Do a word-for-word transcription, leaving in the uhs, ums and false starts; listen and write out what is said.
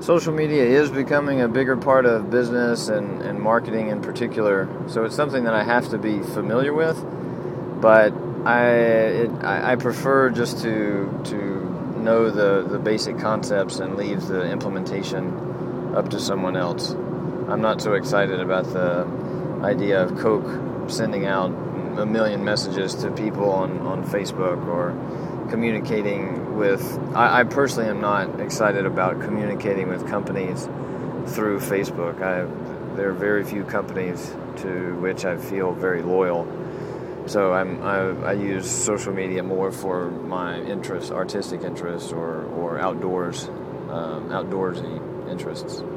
social media is becoming a bigger part of business and, and marketing in particular. So it's something that I have to be familiar with, but I it, I, I prefer just to to know the, the basic concepts and leave the implementation up to someone else. I'm not so excited about the idea of Coke sending out a million messages to people on, on Facebook or communicating with... I, I personally am not excited about communicating with companies through Facebook. I, there are very few companies to which I feel very loyal. So I'm, I, I use social media more for my interests, artistic interests, or, or outdoors, um, outdoorsy interests.